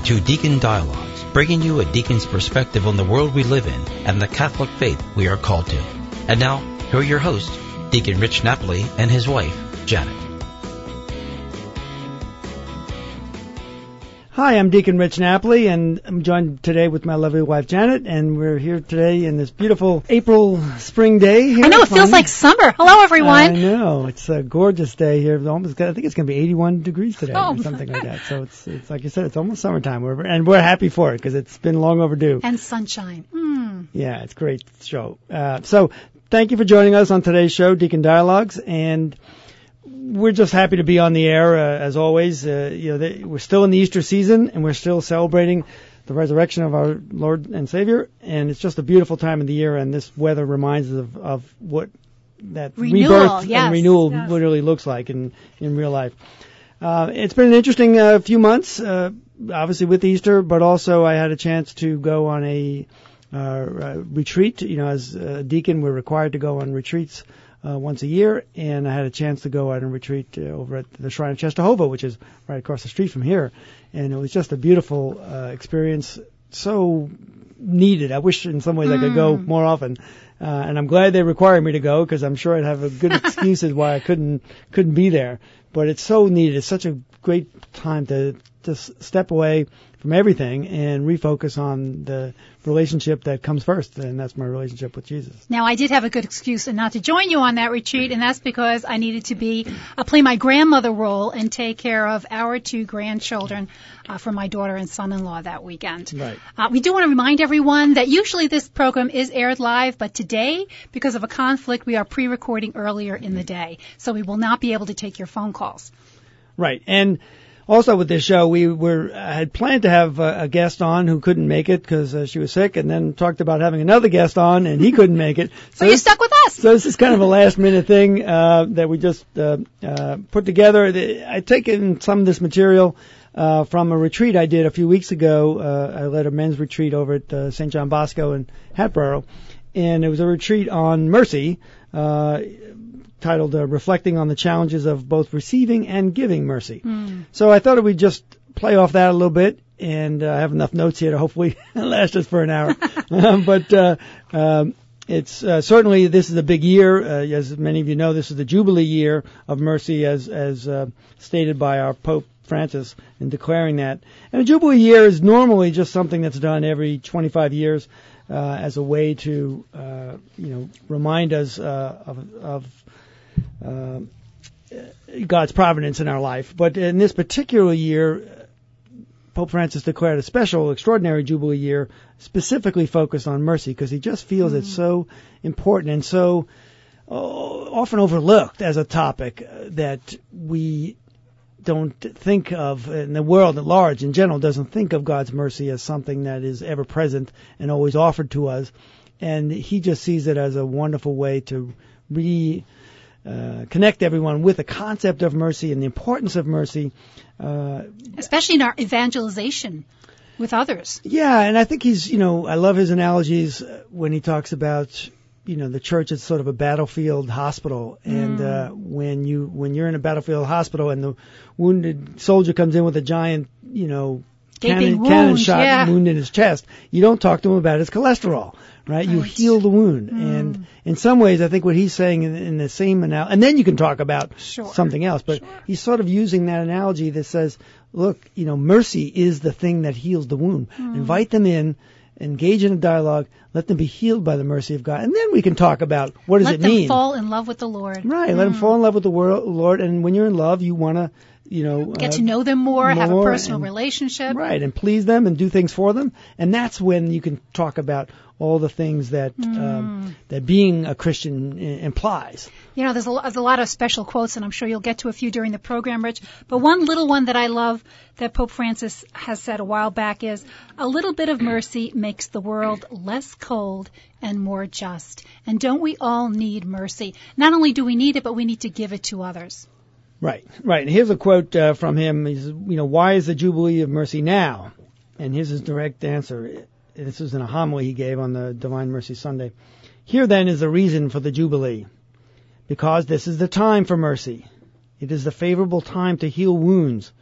to Deacon Dialogues, bringing you a deacon's perspective on the world we live in and the Catholic faith we are called to. And now, here are your hosts, Deacon Rich Napoli and his wife, Janet. Hi, I'm Deacon Rich Napoli, and I'm joined today with my lovely wife, Janet, and we're here today in this beautiful April spring day here. I know, it feels like summer. Hello, everyone. I know. It's a gorgeous day here. I think it's going to be 81 degrees today or something like that. So it's like you said, it's almost summertime. We're happy for it because it's been long overdue. And sunshine. Yeah, it's a great show. So thank you for joining us on today's show, Deacon Dialogues, and we're just happy to be on the air, as always. We're still in the Easter season, and we're still celebrating the resurrection of our Lord and Savior, and it's just a beautiful time of the year, and this weather reminds us of what that rebirth and renewal literally looks like in real life. It's been an interesting few months, obviously with Easter, but also I had a chance to go on a retreat. As a deacon, we're required to go on retreats once a year, and I had a chance to go on a retreat over at the Shrine of Czestochowa, which is right across the street from here, and it was just a beautiful experience, so needed. I wish in some ways I could go more often, and I'm glad they require me to go because I'm sure I'd have a good excuses why I couldn't be there, but it's so needed. It's such a great time to just step away from everything and refocus on the relationship that comes first, and that's my relationship with Jesus. Now, I did have a good excuse not to join you on that retreat, and that's because I needed to play my grandmother role and take care of our two grandchildren for my daughter and son-in-law that weekend. Right. We do want to remind everyone that usually this program is aired live, but today, because of a conflict, we are pre-recording earlier in the day, so we will not be able to take your phone calls. Right, and also with this show, we had planned to have a guest on who couldn't make it because she was sick, and then talked about having another guest on, and he couldn't make it. So you're stuck with us. So this is kind of a last-minute thing that we just put together. I'd taken some of this material from a retreat I did a few weeks ago. I led a men's retreat over at St. John Bosco in Hatboro, and it was a retreat on mercy, titled Reflecting on the Challenges of Both Receiving and Giving Mercy. So I thought we'd just play off that a little bit, and I have enough notes here to hopefully last us for an hour. But it's certainly, this is a big year. As many of you know, this is the Jubilee year of mercy as stated by our Pope Francis in declaring that. And a Jubilee year is normally just something that's done every 25 years as a way to remind us of God's providence in our life. But in this particular year, Pope Francis declared a special, extraordinary Jubilee year specifically focused on mercy because he just feels it's so important and so often overlooked as a topic that we don't think of, and the world at large in general doesn't think of God's mercy as something that is ever present and always offered to us. And he just sees it as a wonderful way to connect everyone with the concept of mercy and the importance of mercy. Especially in our evangelization with others. Yeah, and I think I love his analogies when he talks about, the church is sort of a battlefield hospital. And when you're in a battlefield hospital and the wounded soldier comes in with a giant, cannon shot wound in his chest, you don't talk to him about his cholesterol. Right? You heal the wound. And in some ways, I think what he's saying in the same analogy, and then you can talk about something else, but he's sort of using that analogy that says, look, mercy is the thing that heals the wound. Invite them in, engage in a dialogue, let them be healed by the mercy of God, and then we can talk about what does it mean. Let them fall in love with the Lord. Right, let them fall in love with the Lord, and when you're in love, you want to get to know them more, have a personal relationship. Right, and please them and do things for them. And that's when you can talk about all the things that that being a Christian implies. There's a lot of special quotes, and I'm sure you'll get to a few during the program, Rich. But one little one that I love that Pope Francis has said a while back is, a little bit of mercy makes the world less cold and more just. And don't we all need mercy? Not only do we need it, but we need to give it to others. Right. And here's a quote from him. He says, why is the Jubilee of Mercy now? And here's his direct answer. This was in a homily he gave on the Divine Mercy Sunday. Here then is the reason for the Jubilee. Because this is the time for mercy. It is the favorable time to heal wounds,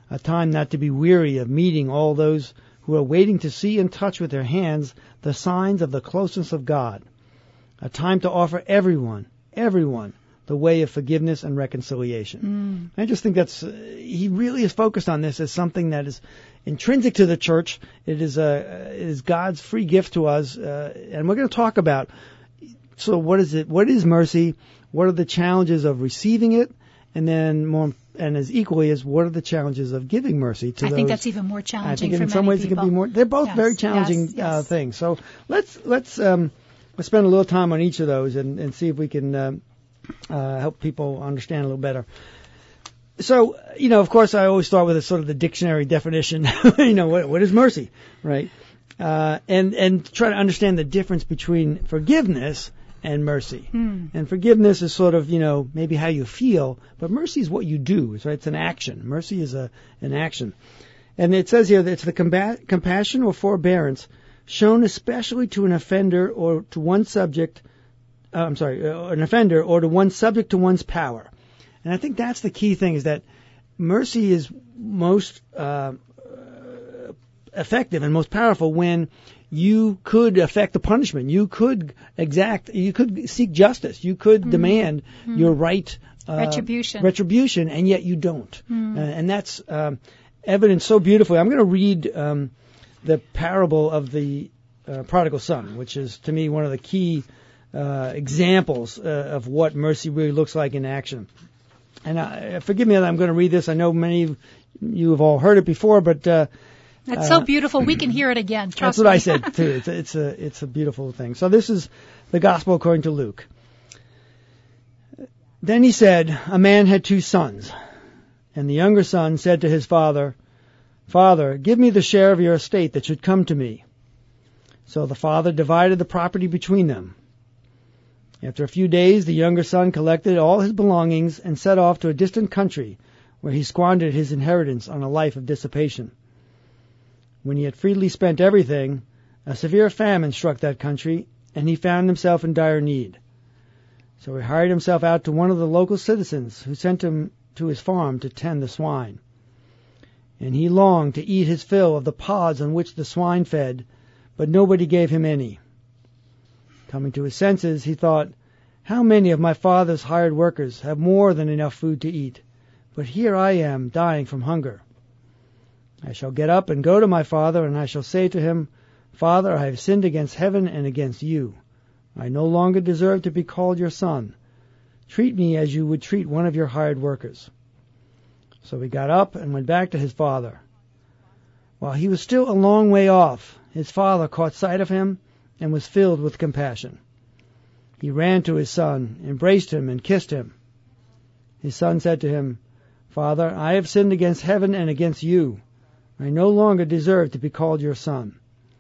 a time not to be weary of meeting all those who are waiting to see and touch with their hands the signs of the closeness of God, a time to offer everyone, the way of forgiveness and reconciliation. I just think he really is focused on this as something that is intrinsic to the church. It is God's free gift to us, and we're going to talk about, so what is it? What is mercy? What are the challenges of receiving it? And then and as equally as what are the challenges of giving mercy to those? I think that's even more challenging. I think in some ways people. It can be more. They're both very challenging things. So let's spend a little time on each of those and see if we can help people understand a little better. So, of course, I always start with a sort of the dictionary definition. What is mercy, right? And try to understand the difference between forgiveness and mercy. And forgiveness is sort of, maybe how you feel, but mercy is what you do. Right? It's an action. Mercy is an action. And it says here that it's the compassion or forbearance shown especially to an offender or to one subject, an offender or to one subject to one's power. And I think that's the key thing, is that mercy is most effective and most powerful when you could affect the punishment. You could seek justice. You could demand your right retribution, and yet you don't. And that's evident so beautifully. I'm going to read the parable of the prodigal son, which is, to me, one of the key examples of what mercy really looks like in action. And forgive me that I'm going to read this. I know many of you have all heard it before, but that's so beautiful. We can hear it again. That's what I said too. It's a beautiful thing. So this is the Gospel according to Luke. Then he said, a man had 2 sons, and the younger son said to his father, "Father, give me the share of your estate that should come to me." So the father divided the property between them. After a few days, the younger son collected all his belongings and set off to a distant country, where he squandered his inheritance on a life of dissipation. When he had freely spent everything, a severe famine struck that country, and he found himself in dire need. So he hired himself out to one of the local citizens, who sent him to his farm to tend the swine. And he longed to eat his fill of the pods on which the swine fed, but nobody gave him any. Coming to his senses, he thought, "How many of my father's hired workers have more than enough food to eat, but here I am dying from hunger. I shall get up and go to my father, and I shall say to him, 'Father, I have sinned against heaven and against you. I no longer deserve to be called your son. Treat me as you would treat one of your hired workers.' So he got up and went back to his father. While he was still a long way off, his father caught sight of him and was filled with compassion. He ran to his son, embraced him, and kissed him. His son said to him, 'Father, I have sinned against heaven and against you. I no longer deserve to be called your son.'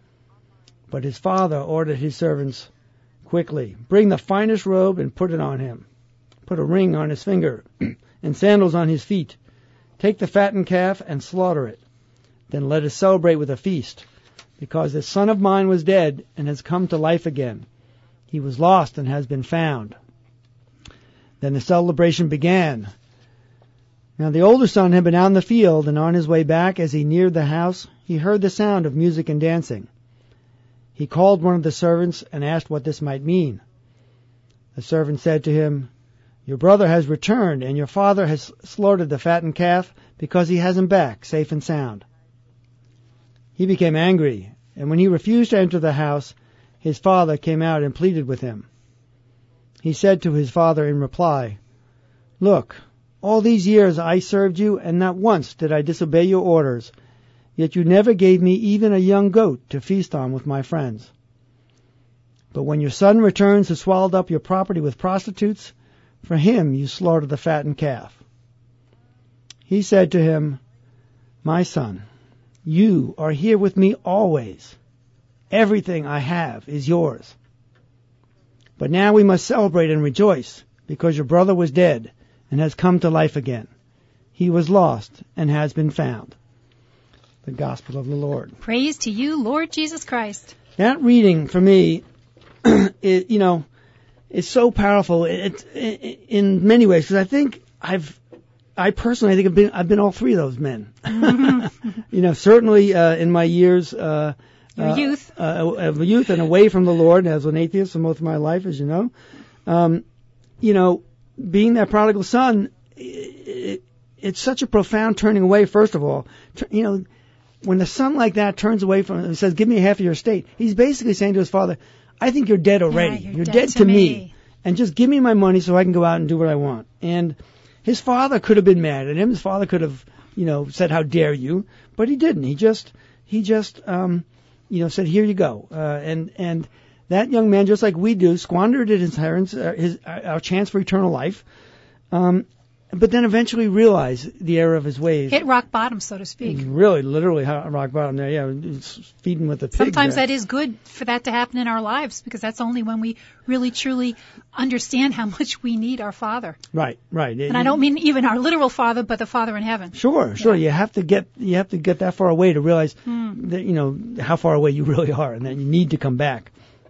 But his father ordered his servants, 'Quickly, bring the finest robe and put it on him. Put a ring on his finger and sandals on his feet. Take the fattened calf and slaughter it. Then let us celebrate with a feast, because this son of mine was dead and has come to life again. He was lost and has been found.' Then the celebration began. Now the older son had been out in the field, and on his way back, as he neared the house, he heard the sound of music and dancing. He called one of the servants and asked what this might mean. The servant said to him, 'Your brother has returned, and your father has slaughtered the fattened calf because he has him back, safe and sound.' He became angry, and when he refused to enter the house, his father came out and pleaded with him. He said to his father in reply, 'Look, all these years I served you, and not once did I disobey your orders, yet you never gave me even a young goat to feast on with my friends. But when your son returns who swallowed up your property with prostitutes, for him you slaughtered the fattened calf.' He said to him, 'My son, you are here with me always. Everything I have is yours. But now we must celebrate and rejoice, because your brother was dead and has come to life again. He was lost and has been found.'" The Gospel of the Lord. Praise to you, Lord Jesus Christ. That reading, for me, is so powerful in many ways, because I think I personally think I've been all three of those men. Certainly in my years, your youth, of youth and away from the Lord as an atheist for most of my life, as you know. Being that prodigal son, it's such a profound turning away. First of all, when the son like that turns away from him and says, "Give me half of your estate," he's basically saying to his father, "I think you're dead already. Yeah, you're dead to me. And just give me my money so I can go out and do what I want." And his father could have been mad at him. His father could have, said, "How dare you?" But he didn't. He just said, "Here you go." And that young man, just like we do, squandered his inheritance, our chance for eternal life. But then eventually realized the error of his ways. Hit rock bottom, so to speak. Really, literally rock bottom there. Yeah, it's feeding with the pigs. Sometimes that is good for that to happen in our lives, because that's only when we really, truly understand how much we need our Father. Right. And I don't mean even our literal Father, but the Father in heaven. Sure. Yeah. You have to get that far away to realize that, how far away you really are, and that you need to come back.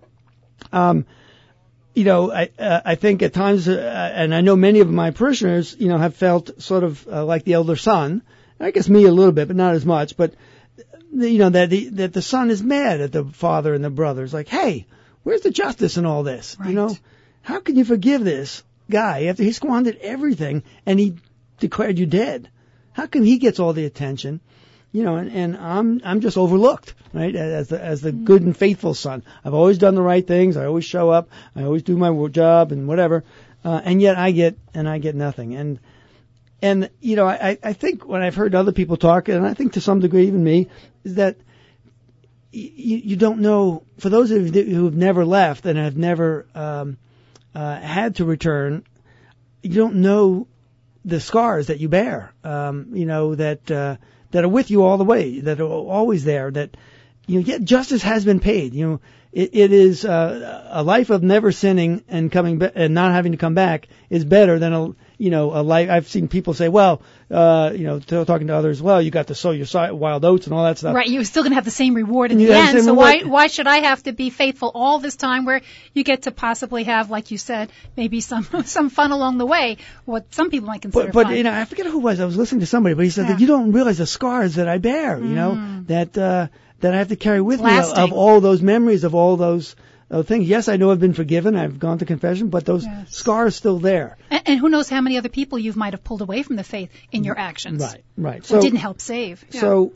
I think at times, and I know many of my parishioners, have felt sort of like the elder son. I guess me a little bit, but not as much. But that the son is mad at the father and the brothers. Like, hey, where's the justice in all this? Right. How can you forgive this guy after he squandered everything and he declared you dead? How come he gets all the attention? And I'm just overlooked, right? As the good and faithful son. I've always done the right things. I always show up. I always do my job and whatever. And yet I get nothing. And I think when I've heard other people talk, and I think to some degree even me, is that you don't know, for those of you who have never left and have never had to return, you don't know the scars that you bear. That are with you all the way, that are always there, that, yet justice has been paid. It is, a life of never sinning and and not having to come back is better than a life. I've seen people say, well, talking to others, well, you got to sow your wild oats and all that stuff. Right. You're still going to have the same reward in the end. So why should I have to be faithful all this time, where you get to possibly have, like you said, maybe some fun along the way, what some people might consider but fun. I forget who it was. I was listening to somebody, but he said that you don't realize the scars that I bear, that I have to carry with me of all those memories, of all those things. Yes, I know I've been forgiven. I've gone to confession, but those scars are still there. And who knows how many other people you might have pulled away from the faith in your actions. Right. So didn't help save. Yeah. So,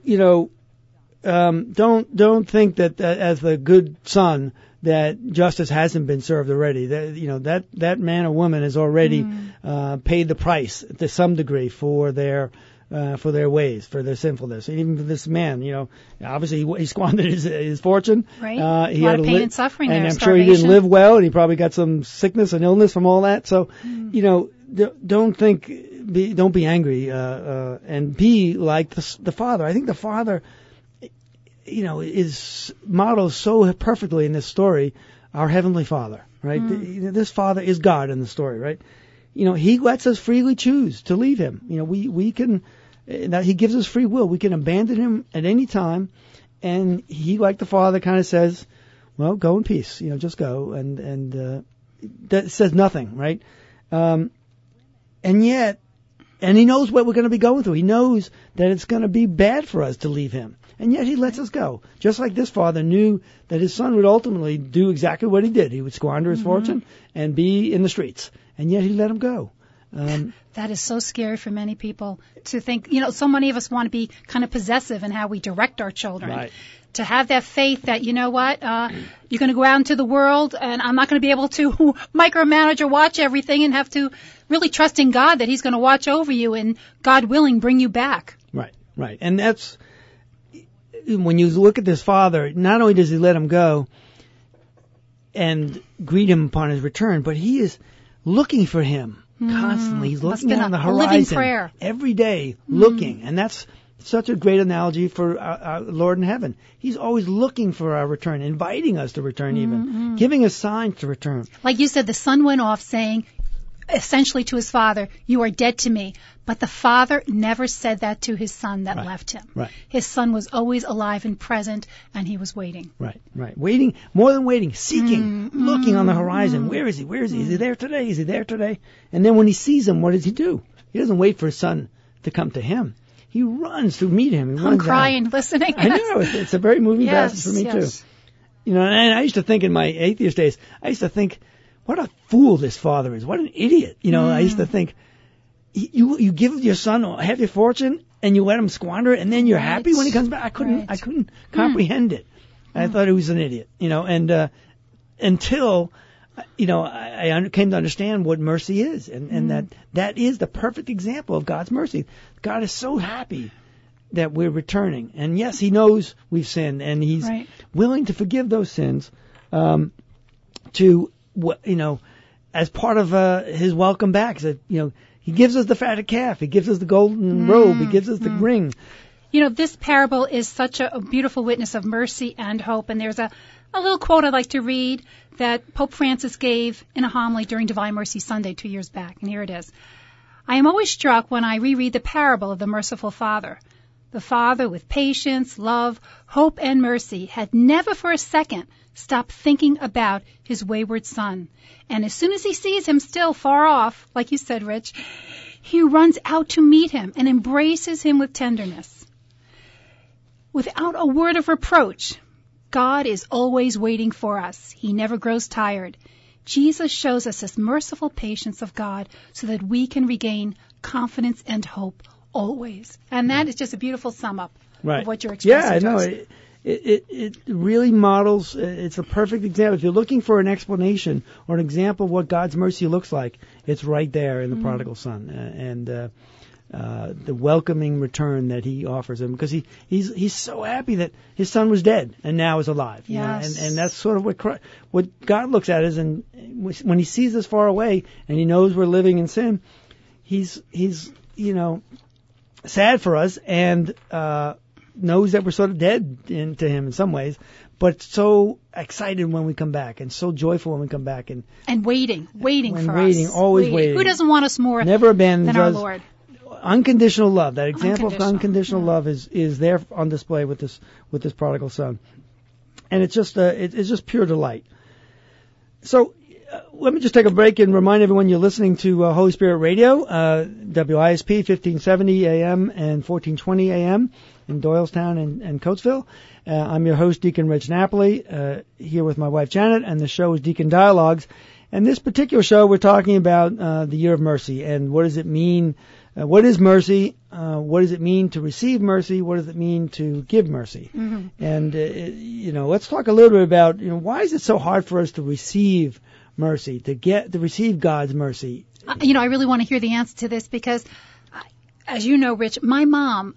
don't think that as the good son that justice hasn't been served already. That man or woman has already paid the price to some degree for their ways, for their sinfulness. And even for this man, obviously he squandered his fortune. Right. He a lot had of pain and suffering and there. I'm sure he didn't live well, and he probably got some sickness and illness from all that. So, don't be angry, and be like the Father. I think the Father, is modeled so perfectly in this story, our Heavenly Father, right? This Father is God in the story, right? He lets us freely choose to leave him. We can, that he gives us free will. We can abandon him at any time. And he, like the Father, kind of says, well, go in peace, just go. And that says nothing, right? And he knows what we're going to be going through. He knows that it's going to be bad for us to leave him. And yet he lets us go. Just like this father knew that his son would ultimately do exactly what he did. He would squander his fortune and be in the streets. And yet he let him go. That is so scary for many people to think. So many of us want to be kind of possessive in how we direct our children. Right. To have that faith that, you're going to go out into the world and I'm not going to be able to micromanage or watch everything, and have to really trust in God that he's going to watch over you and, God willing, bring you back. Right. And that's, when you look at this father, not only does he let him go and greet him upon his return, but he is looking for him constantly. He's looking on the horizon living prayer. Every day, looking. And that's such a great analogy for our Lord in heaven. He's always looking for our return, inviting us to return even, giving us signs to return. Like you said, the son went off saying, essentially to his father, you are dead to me. But the father never said that to his son that left him. Right. His son was always alive and present, and he was waiting. Right. Waiting, more than waiting, seeking, looking on the horizon. Where is he? Is he there today? Is he there today? And then when he sees him, what does he do? He doesn't wait for his son to come to him. He runs to meet him. I'm crying, listening. I know. It's a very moving passage for me, too. You know, and I used to think in my atheist days, I used to think, what a fool this father is. What an idiot. You know, I used to think, you give your son half your fortune and you let him squander it and then you're happy when he comes back. I couldn't comprehend it. I thought he was an idiot, you know, and until, you know, I came to understand what mercy is and that is the perfect example of God's mercy. God is so happy that we're returning. And yes, he knows we've sinned and he's willing to forgive those sins, as part of his welcome back. So, you know, he gives us the fatted calf. He gives us the golden robe. He gives us the ring. You know, this parable is such a beautiful witness of mercy and hope. And there's a little quote I'd like to read that Pope Francis gave in a homily during Divine Mercy Sunday 2 years back. And here it is. I am always struck when I reread the parable of the merciful Father. The Father, with patience, love, hope, and mercy, had never for a second stopped thinking about his wayward son. And as soon as he sees him still far off, like you said, Rich, he runs out to meet him and embraces him with tenderness. Without a word of reproach, God is always waiting for us. He never grows tired. Jesus shows us this merciful patience of God so that we can regain confidence and hope always. And that is just a beautiful sum up of what you're expressing. Yeah, I know. It really models, it's a perfect example. If you're looking for an explanation or an example of what God's mercy looks like, it's right there in the prodigal son and the welcoming return that he offers him, because he's so happy that his son was dead and now is alive. Yes. You know? And that's sort of what God looks at is, and when he sees us far away and he knows we're living in sin, he's you know, sad for us and knows that we're sort of dead to him in some ways, but so excited when we come back and so joyful when we come back and waiting for us. Always waiting. Who doesn't want us more Never abandons than our us. Lord? Unconditional love. That example of unconditional love is there on display with this prodigal son, and it's just pure delight. So. Let me just take a break and remind everyone you're listening to Holy Spirit Radio, WISP 1570 AM and 1420 AM in Doylestown and Coatesville. I'm your host, Deacon Rich Napoli, here with my wife Janet, and the show is Deacon Dialogues. And this particular show, we're talking about the Year of Mercy and what does it mean? What is mercy? What does it mean to receive mercy? What does it mean to give mercy? And you know, let's talk a little bit about, you know, why is it so hard for us to receive mercy, to receive God's mercy? You know, I really want to hear the answer to this because, as you know, Rich, my mom,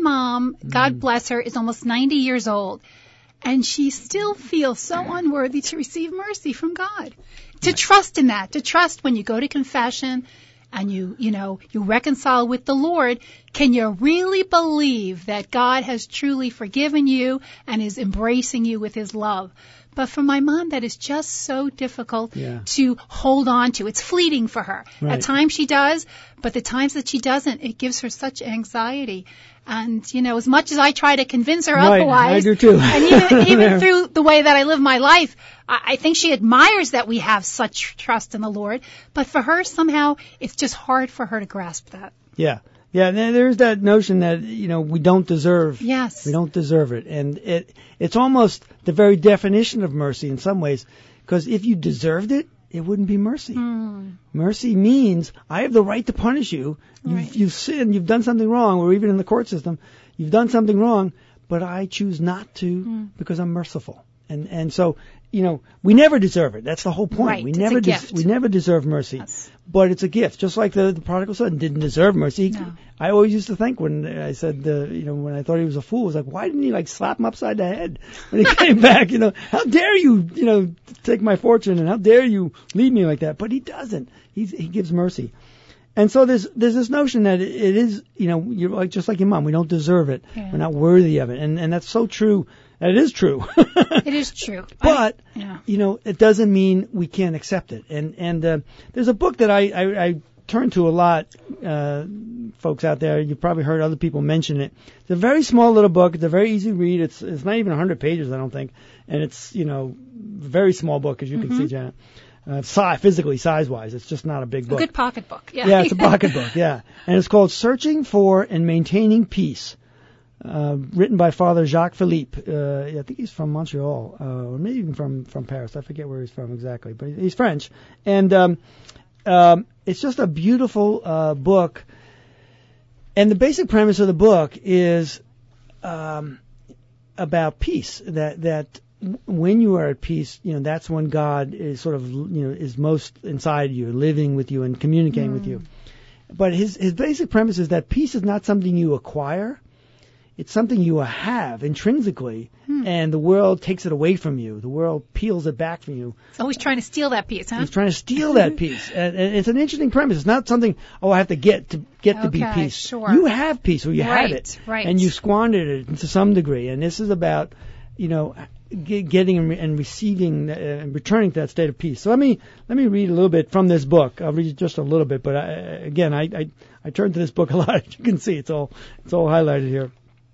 God bless her, is almost 90 years old, and she still feels so unworthy to receive mercy from God. To trust in that, to trust when you go to confession and you reconcile with the Lord, can you really believe that God has truly forgiven you and is embracing you with his love? But for my mom, that is just so difficult to hold on to. It's fleeting for her. Right. At times she does, but the times that she doesn't, it gives her such anxiety. And, you know, as much as I try to convince her otherwise, I do too. And even through the way that I live my life, I think she admires that we have such trust in the Lord. But for her, somehow, it's just hard for her to grasp that. Yeah. Yeah, there's that notion that, you know, we don't deserve. Yes. We don't deserve it. And it's almost the very definition of mercy in some ways, because if you deserved it, it wouldn't be mercy. Mercy means I have the right to punish you. You've sinned, you've done something wrong, or even in the court system, you've done something wrong, but I choose not to because I'm merciful. And so, you know, we never deserve it. That's the whole point. Right. We never deserve mercy. Yes. But it's a gift, just like the prodigal son didn't deserve mercy. No. I always used to think when I said, you know, when I thought he was a fool, I was like, why didn't he slap him upside the head when he came back? You know, how dare you, you know, take my fortune, and how dare you leave me like that? But he doesn't. He gives mercy. And so there's this notion that it is, you know, you're just like your mom. We don't deserve it. Yeah. We're not worthy of it. And that's so true. And it is true. It is true. But, you know, it doesn't mean we can't accept it. And there's a book that I turn to a lot, folks out there. You've probably heard other people mention it. It's a very small little book. It's a very easy read. It's not even 100 pages, I don't think. And it's, you know, very small book, as you can see, Janet. physically, size-wise. It's just not a big book. A good pocketbook. Yeah. Yeah, it's a pocketbook. Yeah, and it's called "Searching for and Maintaining Peace." Written by Father Jacques Philippe. I think he's from Montreal, or maybe even from Paris. I forget where he's from exactly, but he's French. And it's just a beautiful book. And the basic premise of the book is about peace. That when you are at peace, that's when God is sort of is most inside you, living with you and communicating with you. But his basic premise is that peace is not something you acquire. It's something you have intrinsically, and the world takes it away from you. The world peels it back from you. It's always trying to steal that piece, huh? He's trying to steal that piece. And it's an interesting premise. It's not something, I have to get to be peace. Sure. You have peace, or you right, have it. Right. And you squandered it to some degree. And this is about, getting and receiving and returning to that state of peace. So let me read a little bit from this book. I'll read just a little bit, but I turn to this book a lot. As you can see, it's all highlighted here.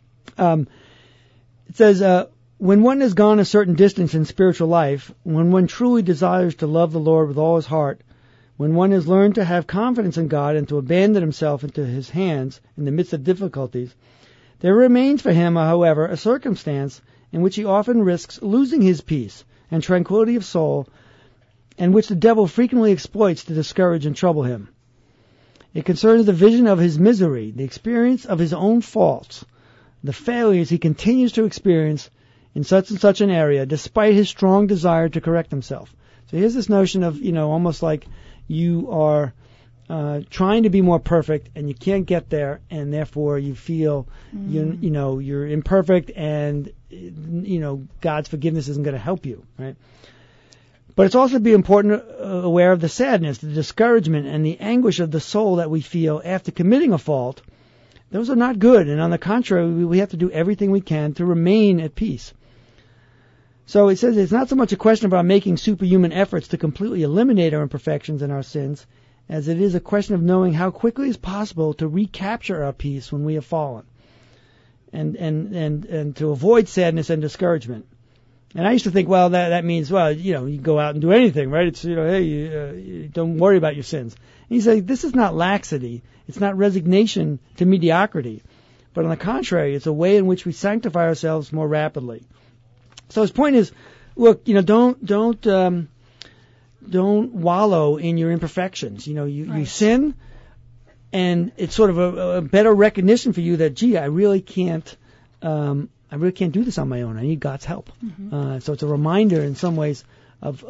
It says, when one has gone a certain distance in spiritual life, when one truly desires to love the Lord with all his heart, when one has learned to have confidence in God and to abandon himself into his hands in the midst of difficulties, there remains for him, however, a circumstance in which he often risks losing his peace and tranquility of soul, and which the devil frequently exploits to discourage and trouble him. It concerns the vision of his misery, the experience of his own faults, the failures he continues to experience in such and such an area, despite his strong desire to correct himself. So here's this notion of, almost like you are trying to be more perfect, and you can't get there, and therefore you feel you're imperfect, and God's forgiveness isn't going to help you, right? But it's also be important aware of the sadness, the discouragement, and the anguish of the soul that we feel after committing a fault. Those are not good, and on the contrary, we have to do everything we can to remain at peace. So it says it's not so much a question about making superhuman efforts to completely eliminate our imperfections and our sins, as it is a question of knowing how quickly it's possible to recapture our peace when we have fallen, and to avoid sadness and discouragement. And I used to think, well, that means, you go out and do anything, right? It's, hey, don't worry about your sins. And he's like, this is not laxity. It's not resignation to mediocrity. But on the contrary, it's a way in which we sanctify ourselves more rapidly. So his point is, look, don't wallow in your imperfections. You sin, and it's sort of a better recognition for you that, gee, I really can't do this on my own. I need God's help. Mm-hmm. So it's a reminder in some ways of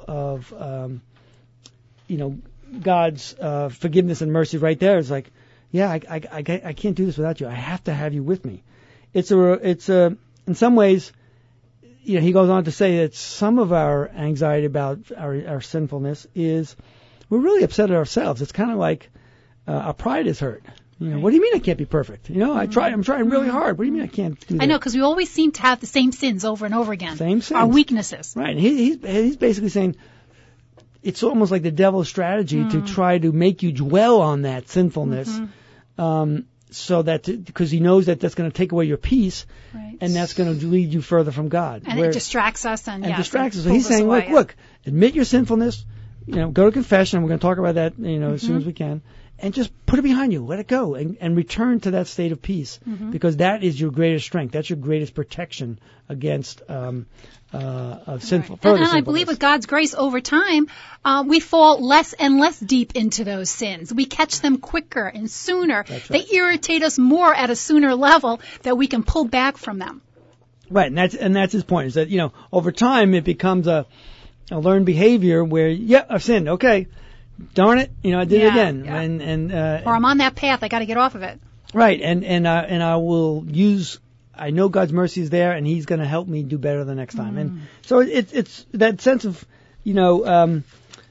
God's forgiveness and mercy right there. It's like, yeah, I can't do this without you. I have to have you with me. It's in some ways, he goes on to say that some of our anxiety about our sinfulness is we're really upset at ourselves. It's kind of like our pride is hurt. Right. What do you mean I can't be perfect? I'm trying really hard. What do you mean I can't do that? I know, because we always seem to have the same sins over and over again. Same sins. Our weaknesses. Right. And he's basically saying it's almost like the devil's strategy to try to make you dwell on that sinfulness, so that because he knows that that's going to take away your peace, right, and that's going to lead you further from God. And it distracts us. Distracts us. So he's saying, look, admit your sinfulness. Go to confession. And we're going to talk about that, as soon as we can. And just put it behind you. Let it go. And return to that state of peace. Mm-hmm. Because that is your greatest strength. That's your greatest protection against sinful. Right. And I believe with God's grace over time, we fall less and less deep into those sins. We catch them quicker and sooner. That's right. They irritate us more at a sooner level that we can pull back from them. Right. And that's his point, is that, over time it becomes a learned behavior where, I've sinned. Okay. Darn it, I did it again. Yeah. Or I'm on that path, I got to get off of it. Right, and I will I know God's mercy is there, and He's going to help me do better the next time. And so it's that sense of, that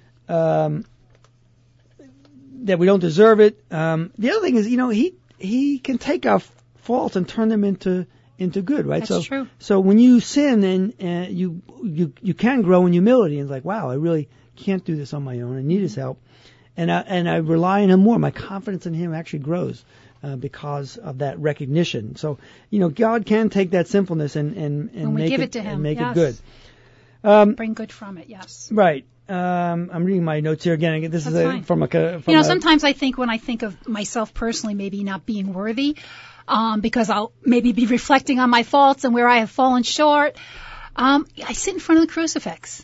we don't deserve it. The other thing is, He can take our faults and turn them into good, right? That's true. So when you sin, and you can grow in humility, and it's like, wow, I really can't do this on my own. I need His help, and I rely on Him more. My confidence in Him actually grows because of that recognition. So God can take that sinfulness and make it to Him, and make it good. Bring good from it. Yes. Right. I'm reading my notes here again. This is from sometimes I think when I think of myself personally, maybe not being worthy, because I'll maybe be reflecting on my faults and where I have fallen short. I sit in front of the crucifix.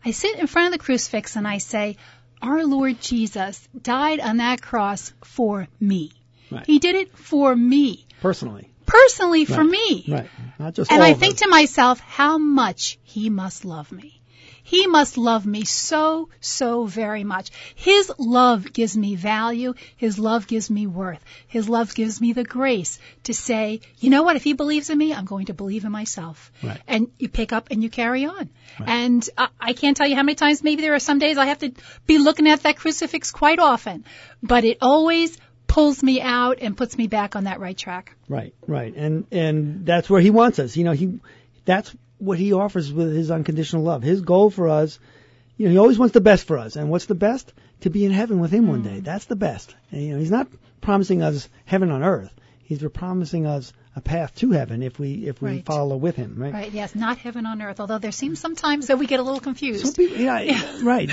And I say, our Lord Jesus died on that cross for me. Right. He did it for me. Personally For me. Right. Not just and all I of think us. to myself, how much he must love me. He must love me so, so very much. His love gives me value. His love gives me worth. His love gives me the grace to say, you know what, if he believes in me, I'm going to believe in myself. Right. And you pick up and you carry on. Right. And I can't tell you how many times, maybe there are some days I have to be looking at that crucifix quite often. But it always pulls me out and puts me back on that right track. Right. And that's where he wants us. That's what he offers with his unconditional love. His goal for us, he always wants the best for us. And what's the best? To be in heaven with him one day. That's the best. And, he's not promising us heaven on earth. He's promising us a path to heaven if we Right. follow with him, right? Right, yes, not heaven on earth, although there seems sometimes that we get a little confused. Some people, right.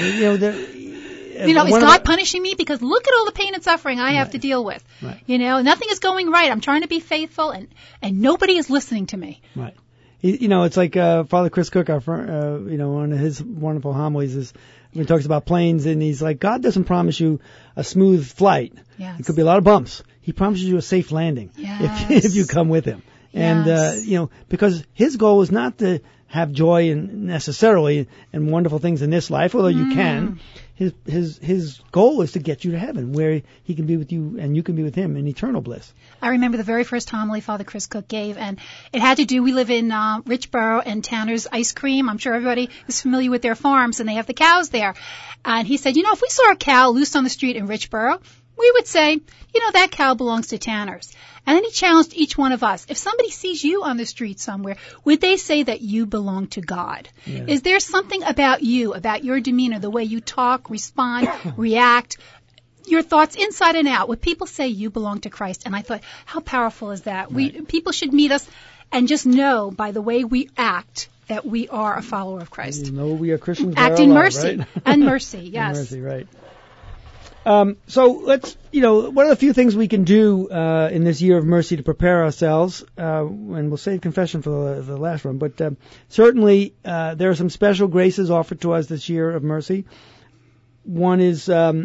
Is God punishing me because look at all the pain and suffering I have to deal with? Right. Nothing is going right. I'm trying to be faithful, and nobody is listening to me. Right. It's like Father Chris Cook, one of his wonderful homilies is when he talks about planes, and he's like, God doesn't promise you a smooth flight. Yes. It could be a lot of bumps. He promises you a safe landing if you come with him. Yes. And because his goal is not to have joy necessarily and wonderful things in this life, although you can. His goal is to get you to heaven, where he can be with you and you can be with him in eternal bliss. I remember the very first homily Father Chris Cook gave, and it had to do, we live in Richboro, and Tanner's Ice Cream. I'm sure everybody is familiar with their farms, and they have the cows there. And he said, if we saw a cow loose on the street in Richboro, we would say, that cow belongs to Tanner's. And then he challenged each one of us. If somebody sees you on the street somewhere, would they say that you belong to God? Yeah. Is there something about you, about your demeanor, the way you talk, respond, react, your thoughts inside and out? Would people say you belong to Christ? And I thought, how powerful is that? Right. People should meet us and just know by the way we act that we are a follower of Christ. We are Christians. Acting mercy. Right? And mercy, yes. And mercy, right. So let's, what are the few things we can do in this year of mercy to prepare ourselves? And we'll save confession for the last one. But certainly there are some special graces offered to us this year of mercy. One is,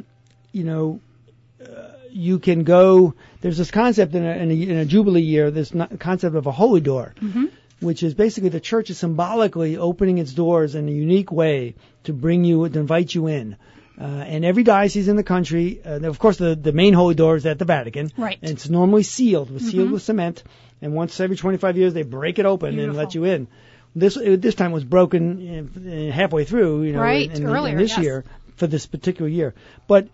you can go. There's this concept in a Jubilee year. This concept of a holy door, which is basically the church is symbolically opening its doors in a unique way to invite you in. And every diocese in the country, of course, the main holy door is at the Vatican. Right. And it's normally sealed with cement. And once every 25 years, they break it open and let you in. This time was broken halfway through, in this year for this particular year. But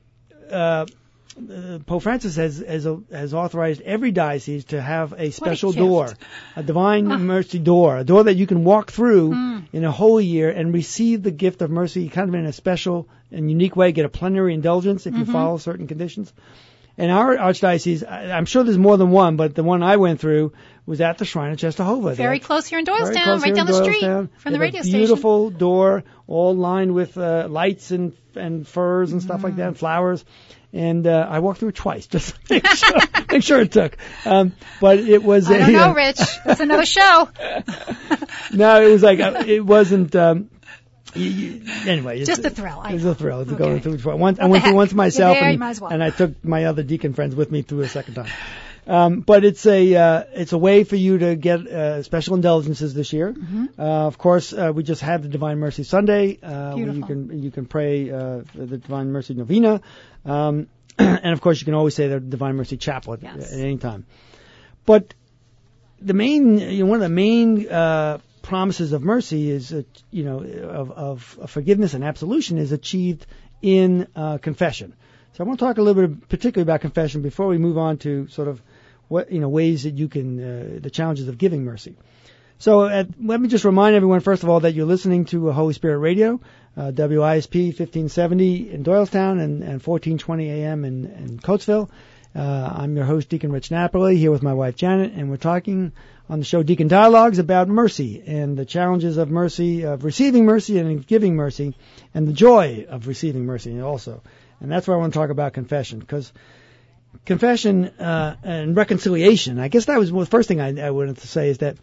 Pope Francis has authorized every diocese to have a special door, a divine mercy door, a door that you can walk through in a holy year and receive the gift of mercy kind of in a special and unique way, get a plenary indulgence if you follow certain conditions. And our archdiocese, I'm sure there's more than one, but the one I went through was at the Shrine of Czestochowa. Very close here in Doylestown, right down the street from the radio station. Beautiful door, all lined with lights and furs and stuff like that, and flowers. And I walked through it twice, just to make sure it took. But it was. I don't know, Rich. That's another show. No, it was like it wasn't. Anyway, just a thrill. It was a thrill to go through. I went through once myself, and I took my other deacon friends with me through a second time. But it's a way for you to get special indulgences this year. Of course, we just had the Divine Mercy Sunday, where you can pray the Divine Mercy Novena, and of course you can always say the Divine Mercy Chaplet at any time. But the main, one of the main promises of mercy is, of forgiveness and absolution is achieved in confession. So I want to talk a little bit particularly about confession before we move on to sort of what ways that you can the challenges of giving mercy. So let me just remind everyone first of all that you're listening to Holy Spirit Radio, WISP 1570 in Doylestown and 1420 AM in Coatesville. I'm your host, Deacon Rich Napoli, here with my wife, Janet, and we're talking on the show Deacon Dialogues about mercy and the challenges of mercy, of receiving mercy and giving mercy, and the joy of receiving mercy also. And that's why I want to talk about confession, because confession and reconciliation, I guess that was the first thing I wanted to say, is that,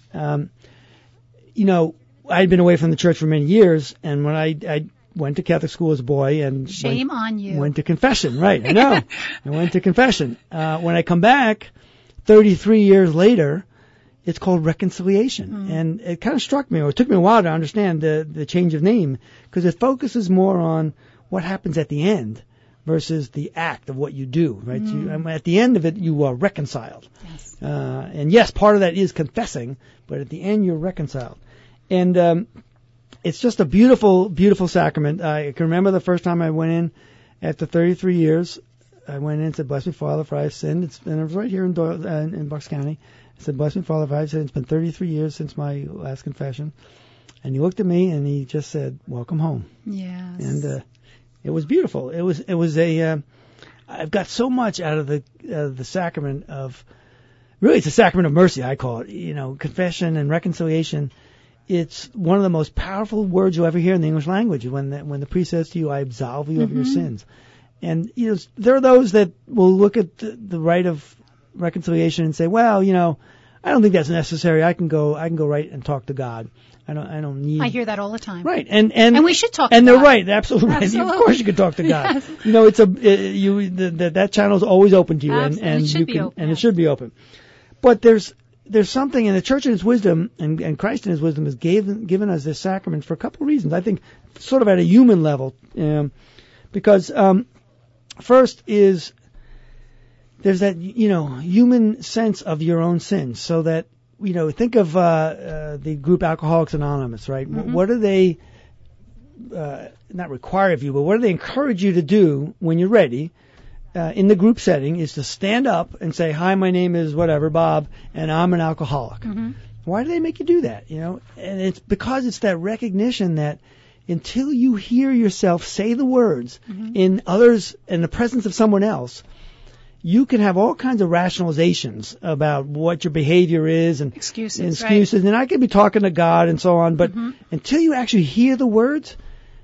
I had been away from the church for many years, and when I went to Catholic school as a boy and Shame on you. Went to confession, right? I know. I went to confession. When I come back 33 years later, it's called reconciliation. And it kind of struck me, or it took me a while to understand the change of name, because it focuses more on what happens at the end versus the act of what you do, right? At the end of it, you are reconciled. Yes. And yes, part of that is confessing, but at the end, you're reconciled. And it's just a beautiful, beautiful sacrament. I can remember the first time I went in after 33 years. I went in and said, "Bless me, Father, for I have sinned." And it was right here in Bucks County. I said, "Bless me, Father, for I have sinned. It's been 33 years since my last confession." And he looked at me and he just said, "Welcome home." Yes. And it was beautiful. It was I've got so much out of the sacrament of, really, it's a sacrament of mercy, I call it. Confession and reconciliation. It's one of the most powerful words you'll ever hear in the English language, when the priest says to you, "I absolve you of your sins." And there are those that will look at the rite of reconciliation and say, "Well, I don't think that's necessary. I can go right and talk to God. I don't need." I hear that all the time. Right, and we should talk to God. And they're right, absolutely. Absolutely. Of course you can talk to God. Yes. That channel is always open to you, and it should be open. And it should be open. But there's something in the Church in its wisdom, and Christ in his wisdom has given us this sacrament for a couple of reasons. I think sort of at a human level, because first is there's that human sense of your own sins, so that think of the group Alcoholics Anonymous, right? What do they not require of you, but what do they encourage you to do when you're ready? In the group setting, is to stand up and say, "Hi, my name is whatever, Bob, and I'm an alcoholic." Why do they make you do that? And it's because it's that recognition that until you hear yourself say the words in the presence of someone else, you can have all kinds of rationalizations about what your behavior is and excuses. Right. And I could be talking to God and so on, but until you actually hear the words,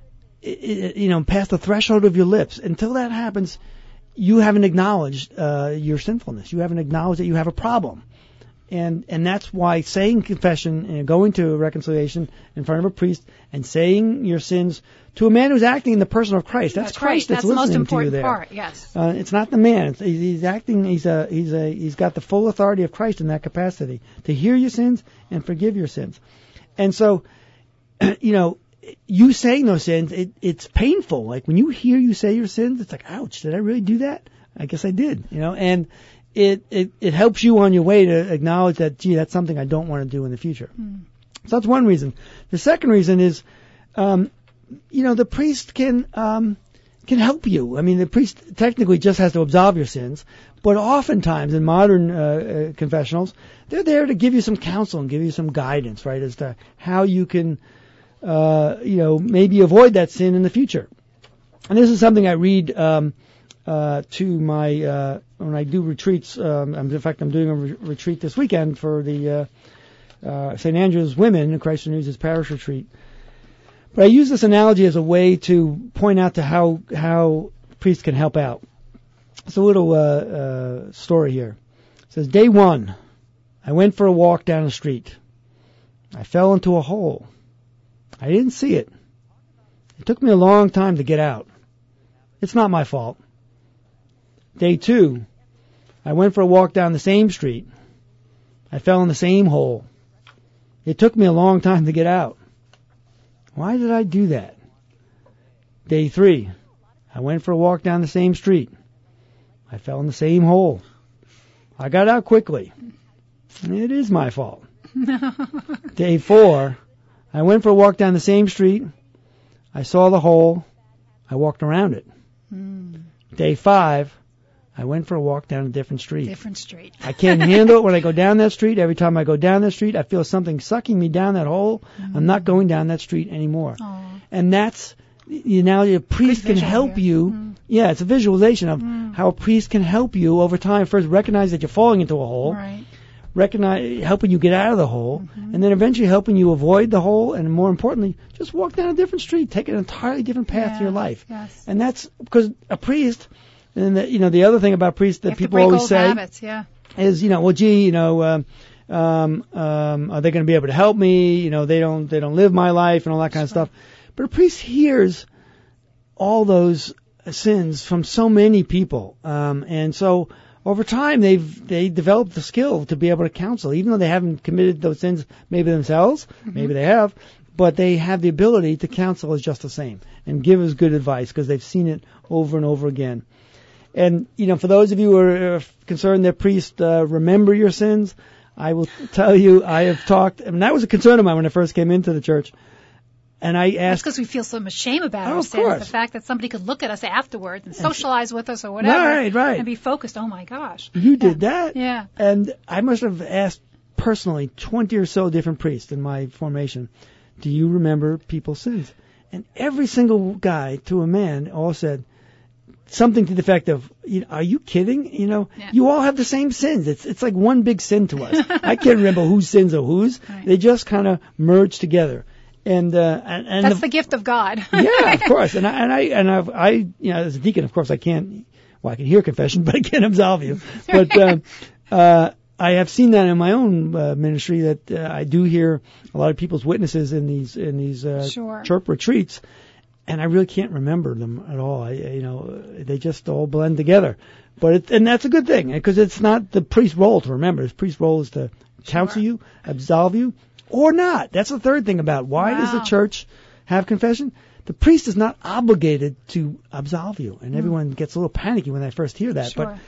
past the threshold of your lips, until that happens, you haven't acknowledged your sinfulness. You haven't acknowledged that you have a problem. And that's why saying confession and going to a reconciliation in front of a priest and saying your sins to a man who's acting in the person of Christ. That's Christ that's listening to you there. That's the most important part, yes. It's not the man. He's acting, he's got the full authority of Christ in that capacity to hear your sins and forgive your sins. And so, you saying those sins, it's painful. Like when you hear you say your sins, it's like, ouch, did I really do that? I guess I did, and it helps you on your way to acknowledge that, gee, that's something I don't want to do in the future. So that's one reason. The second reason is, the priest can help you. I mean, the priest technically just has to absolve your sins, but oftentimes in modern confessionals, they're there to give you some counsel and give you some guidance, right, as to how you can maybe avoid that sin in the future. And this is something I read to my when I do retreats. In fact, I'm doing a retreat this weekend for the St. Andrew's Women in Christ Renew's Parish Retreat. But I use this analogy as a way to point out to how priests can help out. It's a little story here. It says, "Day 1, I went for a walk down the street. I fell into a hole. I didn't see it. It took me a long time to get out. It's not my fault. Day 2, I went for a walk down the same street. I fell in the same hole. It took me a long time to get out. Why did I do that? Day 3, I went for a walk down the same street. I fell in the same hole. I got out quickly. It is my fault. Day 4, I went for a walk down the same street. I saw the hole. I walked around it. Day 5, I went for a walk down a different street. I can't handle it when I go down that street. Every time I go down that street, I feel something sucking me down that hole. I'm not going down that street anymore." And that's, your priest can help you. Yeah, it's a visualization of how a priest can help you over time. First, recognize that you're falling into a hole. Right. Recognize, helping you get out of the hole, and then eventually helping you avoid the hole, and more importantly, just walk down a different street, take an entirely different path to your life. Yes. And that's because a priest, and the other thing about priests that people always say habits, is, well, gee, are they going to be able to help me? They don't live my life and all that kind of stuff. But a priest hears all those sins from so many people, and so over time they develop the skill to be able to counsel, even though they haven't committed those sins maybe themselves, maybe they have, but they have the ability to counsel us just the same and give us good advice because they've seen it over and over again. And for those of you who are concerned that priests remember your sins, I will tell you I have talked, and that was a concern of mine when I first came into the church. And I asked... That's because we feel so much shame about our sins. Course. The fact that somebody could look at us afterwards and socialize with us or whatever. Right. And be focused. Oh, my gosh. You did that? Yeah. And I must have asked personally 20 or so different priests in my formation, do you remember people's sins? And every single guy to a man all said something to the effect of, are you kidding? You all have the same sins. It's like one big sin to us. I can't remember whose sins are whose. Right. They just kind of merge together. And that's the gift of God. Yeah, of course. And I as a deacon, of course, I can hear confession, but I can't absolve you. But I have seen that in my own ministry that I do hear a lot of people's witnesses in these church retreats, and I really can't remember them at all. They just all blend together. And that's a good thing because it's not the priest's role to remember. The priest's role is to counsel you, absolve you. Or not. That's the third thing about why does the church have confession? The priest is not obligated to absolve you, and everyone gets a little panicky when they first hear that. But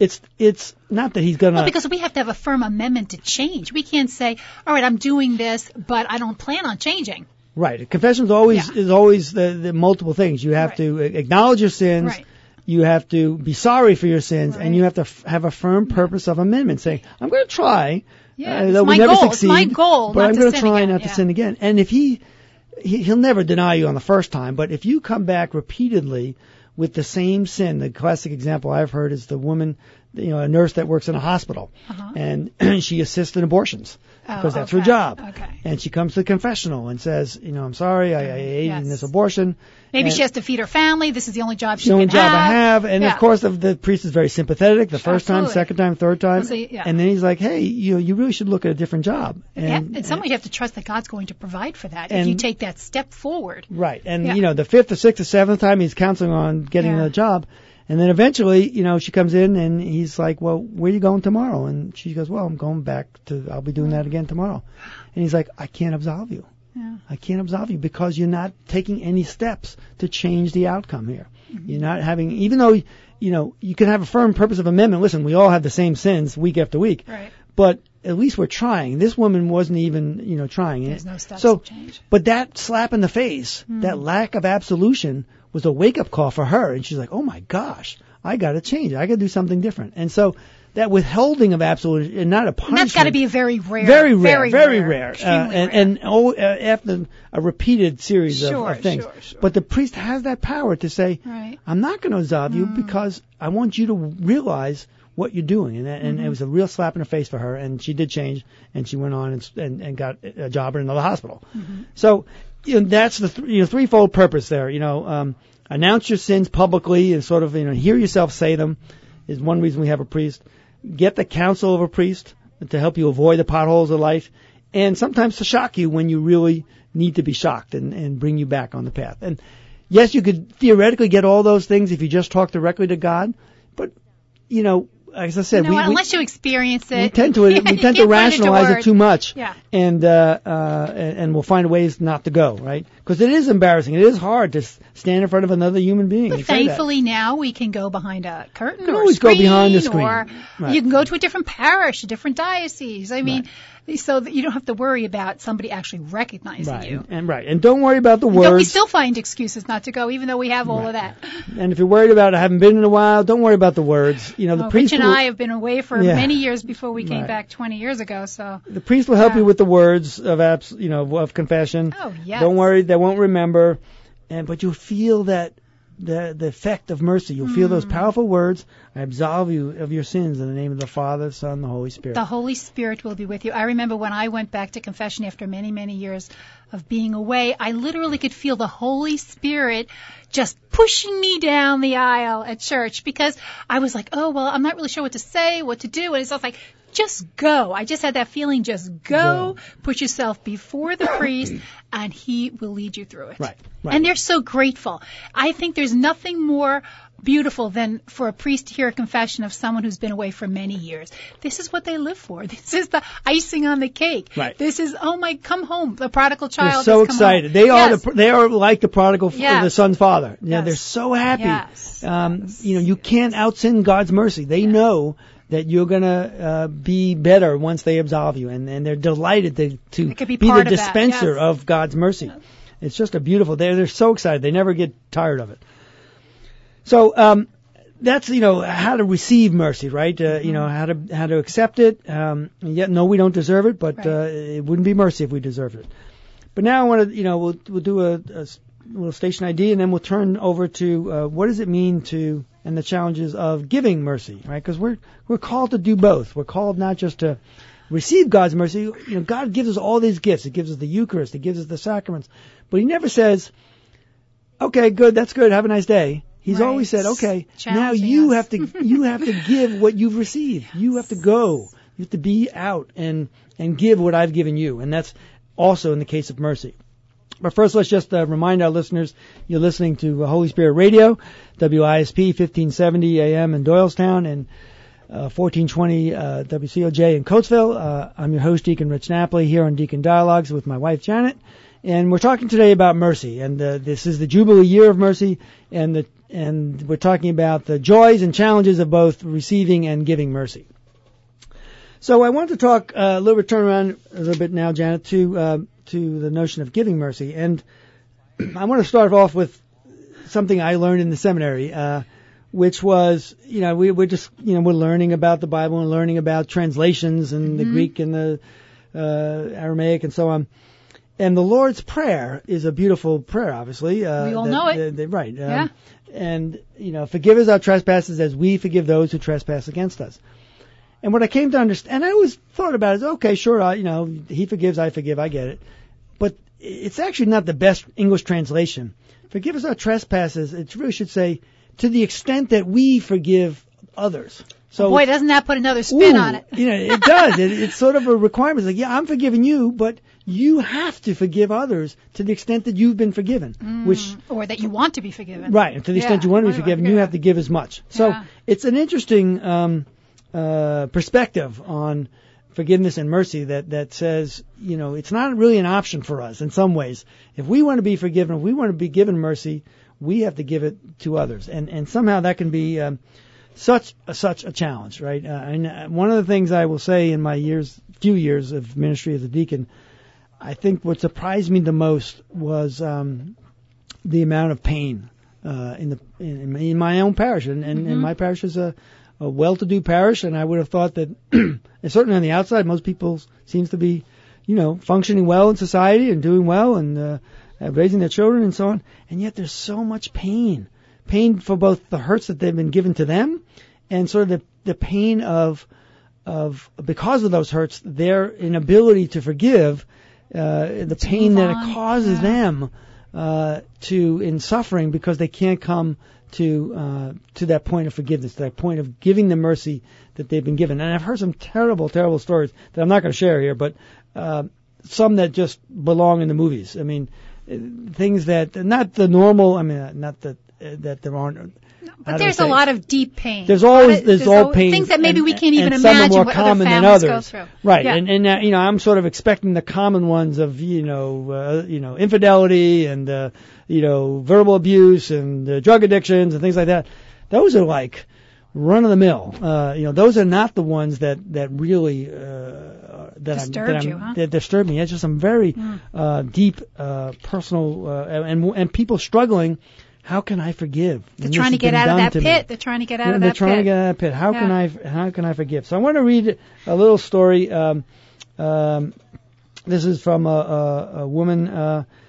it's not that he's going to... Well, because we have to have a firm amendment to change. We can't say, all right, I'm doing this, but I don't plan on changing. Right. Confession is always the multiple things. You have to acknowledge your sins. Right. You have to be sorry for your sins, and you have to have a firm purpose of amendment, saying, I'm going to try... it's my goal. Succeed, it's my goal, but I'm going to try not to sin again. And if he'll never deny you on the first time, but if you come back repeatedly with the same sin, the classic example I've heard is the woman, a nurse that works in a hospital, and she assists in abortions because that's her job. Okay. And she comes to the confessional and says, I'm sorry, I aided in this abortion. Maybe she has to feed her family. This is the only job she can have. The only job I have. And of course, the priest is very sympathetic the first time, second time, third time. And then he's like, hey, you really should look at a different job. And in some way, you have to trust that God's going to provide for that if you take that step forward. Right. And, the fifth or sixth or seventh time, he's counseling on getting another job. And then eventually, she comes in and he's like, well, where are you going tomorrow? And she goes, well, I'm going back I'll be doing that again tomorrow. And he's like, I can't absolve you. Yeah. I can't absolve you because you're not taking any steps to change the outcome here. Mm-hmm. You're not having, even though, you can have a firm purpose of amendment. Listen, we all have the same sins week after week. Right. But at least we're trying. This woman wasn't even, trying. There's no steps to change. But that slap in the face, that lack of absolution was a wake-up call for her. And she's like, oh, my gosh, I got to change. I got to do something different. And so that withholding of absolution, and not a punishment. And that's got to be very rare. Very rare. And after a repeated series of things. Sure. But the priest has that power to say, I'm not going to absolve you because I want you to realize what you're doing. And it was a real slap in the face for her. And she did change. And she went on and got a job in another hospital. Mm-hmm. So that's the threefold purpose there. Announce your sins publicly and sort of hear yourself say them is one reason we have a priest. Get the counsel of a priest to help you avoid the potholes of life, and sometimes to shock you when you really need to be shocked and bring you back on the path. And yes, you could theoretically get all those things if you just talk directly to God, but as I said, unless you experience it, we tend to rationalize it too much, and we'll find ways not to go, right? Because it is embarrassing. It is hard to stand in front of another human being. But thankfully now we can go behind a curtain or always go behind the screen, or you can go to a different parish, a different diocese. I mean. So that you don't have to worry about somebody actually recognizing you. And don't worry about the words. We still find excuses not to go, even though we have all of that. And if you're worried about I haven't been in a while, don't worry about the words. The priest Rich and I have been away for many years before we came back 20 years ago. So the priest will help you with the words of confession. Oh yes. Don't worry, they won't remember. But you'll feel that the effect of mercy. You'll feel those powerful words, I absolve you of your sins in the name of the Father, Son, and the Holy Spirit. The Holy Spirit will be with you. I remember when I went back to confession after many, many years of being away, I literally could feel the Holy Spirit just pushing me down the aisle at church because I was like, oh, well, I'm not really sure what to say, what to do. And it's like, just go. I just had that feeling, just go, put yourself before the priest, and he will lead you through it. Right. And they're so grateful. I think there's nothing more beautiful than for a priest to hear a confession of someone who's been away for many years. This is what they live for. This is the icing on the cake. Right. This is, oh my, come home. The prodigal child. They're so excited. Home. They are like the prodigal, the son's father. Yeah, Yes. they're so happy. Yes. You can't out-sin God's mercy. They know that you're going to be better once they absolve you, and they're delighted to be the dispenser of God's mercy. Yes. It's just a beautiful. They're so excited. They never get tired of it. So that's how to receive mercy, right? How to accept it. Yet no, we don't deserve it, but it wouldn't be mercy if we deserved it. But now I want to we'll do a little station ID, and then we'll turn over to what does it mean to and the challenges of giving mercy, right? Because we're called to do both. We're called not just to receive God's mercy. God gives us all these gifts. He gives us the Eucharist. He gives us the sacraments. But He never says, "Okay, good, that's good. Have a nice day." He's always said, "Okay, now you have to give what you've received. You have to go. You have to be out and give what I've given you." And that's also in the case of mercy. But first, let's just remind our listeners, you're listening to Holy Spirit Radio, WISP 1570 AM in Doylestown and 1420 WCOJ in Coatesville. I'm your host, Deacon Rich Napoli, here on Deacon Dialogues with my wife, Janet. And we're talking today about mercy. And this is the Jubilee Year of Mercy, and we're talking about the joys and challenges of both receiving and giving mercy. So I want to talk a little bit, turn around a little bit now, Janet, to the notion of giving mercy. And I want to start off with something I learned in the seminary, which was, we're just, we're learning about the Bible and learning about translations and the Greek and the Aramaic and so on. And the Lord's Prayer is a beautiful prayer, obviously. We all know it. Right. Yeah. And, forgive us our trespasses as we forgive those who trespass against us. And what I came to understand, and I always thought about it, is okay, sure, He forgives, I forgive, I get it. But it's actually not the best English translation. Forgive us our trespasses, it really should say, to the extent that we forgive others. So, boy, doesn't that put another spin on it? It does. It's sort of a requirement. It's like, I'm forgiving you, but you have to forgive others to the extent that you've been forgiven. Or that you want to be forgiven. Right, and to the extent you want to be forgiven, you have to give as much. So it's an interesting perspective on forgiveness and mercy that says, it's not really an option for us in some ways. If we want to be forgiven, if we want to be given mercy, we have to give it to others. And somehow that can be such a challenge, right? And one of the things I will say in my few years of ministry as a deacon, I think what surprised me the most was the amount of pain in my own parish. And my parish is a well-to-do parish, and I would have thought that, and certainly on the outside, most people seems to be, functioning well in society and doing well and raising their children and so on. And yet there's so much pain for both the hurts that they've been given to them and sort of the pain of because of those hurts, their inability to forgive, the pain that it causes them in suffering because they can't come to that point of forgiveness, that point of giving the mercy that they've been given. And I've heard some terrible, terrible stories that I'm not going to share here, but some that just belong in the movies. I mean, things that not the normal. I mean, not that there aren't. But there's a lot of deep pain. There's all pain. Things that maybe we can't even and some imagine are more what common other than families others. go through. Right. Yeah. And I'm sort of expecting the common ones of infidelity and verbal abuse and drug addictions and things like that. Those are like run of the mill. Those are not the ones that really that disturb me. It's just some very deep personal and people struggling. How can I forgive? They're trying to get out of that pit. They're trying to get out of that pit. They're trying to get out of that pit. How can I forgive? So I want to read a little story. This is from a woman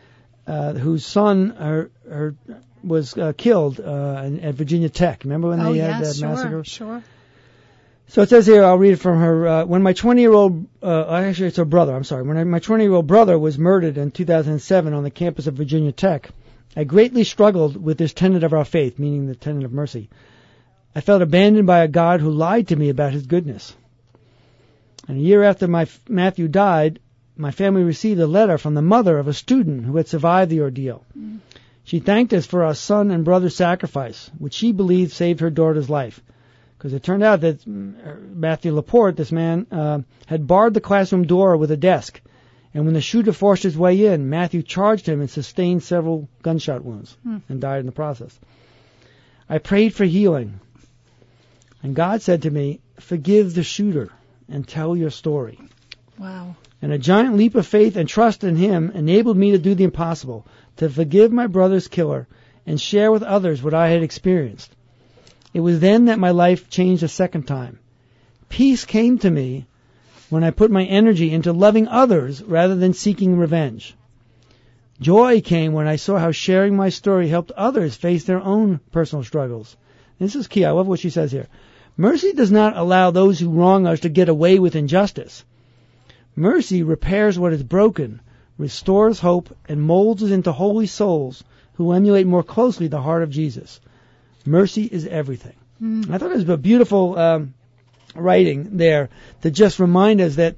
whose son was killed at Virginia Tech. Remember when they had that massacre? Sure. So it says here, I'll read it from her. When my 20-year-old, actually it's her brother, I'm sorry. When my 20-year-old brother was murdered in 2007 on the campus of Virginia Tech, I greatly struggled with this tenet of our faith, meaning the tenet of mercy. I felt abandoned by a God who lied to me about his goodness. And a year after Matthew died, my family received a letter from the mother of a student who had survived the ordeal. She thanked us for our son and brother's sacrifice, which she believed saved her daughter's life. Because it turned out that Matthew Laporte, this man, had barred the classroom door with a desk. And when the shooter forced his way in, Matthew charged him and sustained several gunshot wounds and died in the process. I prayed for healing. And God said to me, forgive the shooter and tell your story. Wow. And a giant leap of faith and trust in him enabled me to do the impossible, to forgive my brother's killer and share with others what I had experienced. It was then that my life changed a second time. Peace came to me when I put my energy into loving others rather than seeking revenge. Joy came when I saw how sharing my story helped others face their own personal struggles. And this is key. I love what she says here. Mercy does not allow those who wrong us to get away with injustice. Mercy repairs what is broken, restores hope, and molds us into holy souls who emulate more closely the heart of Jesus. Mercy is everything. I thought it was a beautiful writing there to just remind us that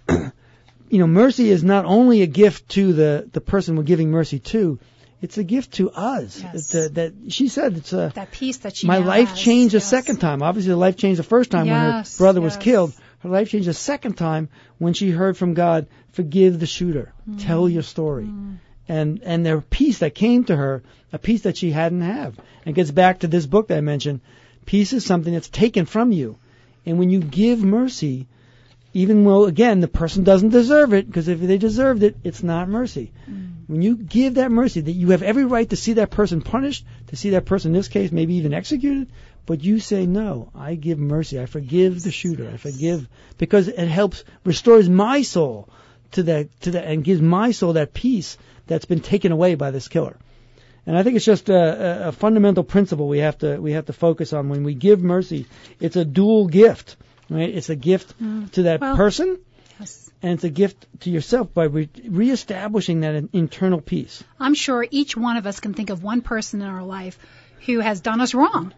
mercy is not only a gift to the person we're giving mercy to, it's a gift to us. Yes. That she said it's that peace that she my now life has. changed a second time. Obviously, the life changed the first time when her brother was killed. Her life changed a second time when she heard from God, forgive the shooter, tell your story. And the peace that came to her, a peace that she hadn't have. And gets back to this book that I mentioned. Peace is something that's taken from you. And when you give mercy, even though, again, the person doesn't deserve it, because if they deserved it, it's not mercy. When you give that mercy, that you have every right to see that person punished, to see that person, in this case, maybe even executed, but you say, no, I give mercy. I forgive the shooter. I forgive, because it helps, restores my soul to that, and gives my soul that peace that's been taken away by this killer. And I think it's just a fundamental principle we have to focus on when we give mercy. It's a dual gift, right? It's a gift to that person, and it's a gift to yourself by reestablishing that internal peace. I'm sure each one of us can think of one person in our life who has done us wrong.